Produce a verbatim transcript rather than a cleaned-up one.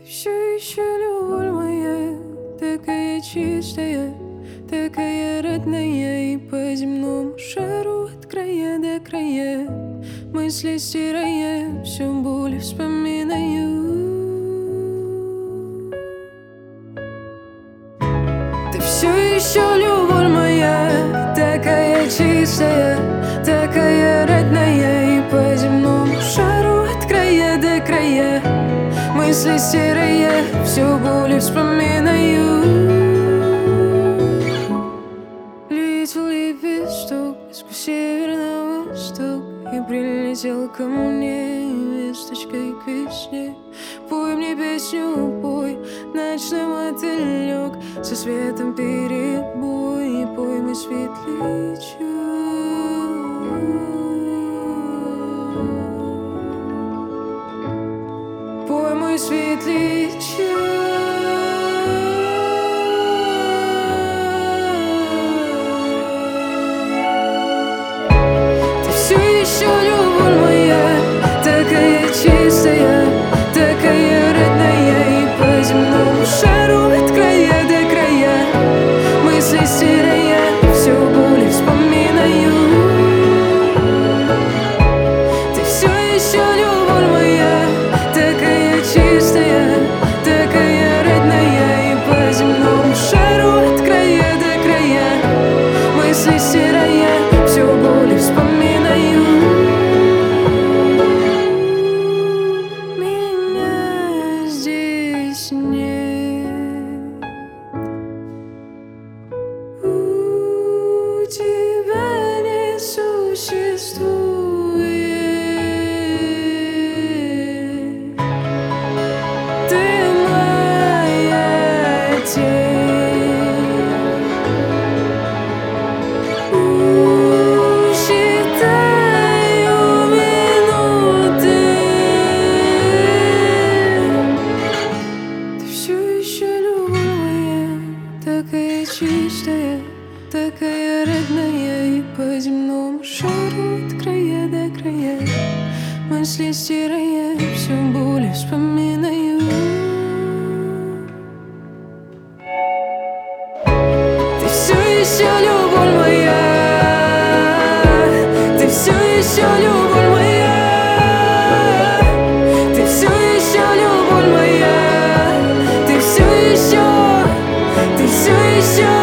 Все еще любовь моя, такая чистая, такая родная, и по земному шару от края до края мысли стирая, все боли вспоминаю. Ты все еще любовь моя, такая чистая, такая родная, и по земному шару от края до края мысли серые, все боли вспоминаю. Летел лепесток сквозь северный восток и прилетел ко мне весточкой к весне. Пой мне песню, пой, ночной мотылек, со светом перебой, пой мой светлячок. Пой мой светлячок. Ты все еще любовь моя, такая чистая, такая родная, и по земному шару от края до края мысли стирая, все боли вспоминаю. Ты все еще любовь моя, такая чистая, такая родная, и по земному шару от края до края мысли стирая, все боли вспоминаю. Меня здесь нет, у тебя не существует. Такая чистая, такая родная, и по земному шару от края до края мысли стирая, все боли вспоминаю. Ты все еще любовь моя, ты все еще любовь моя, ты все еще любовь моя, ты все еще, ты все еще.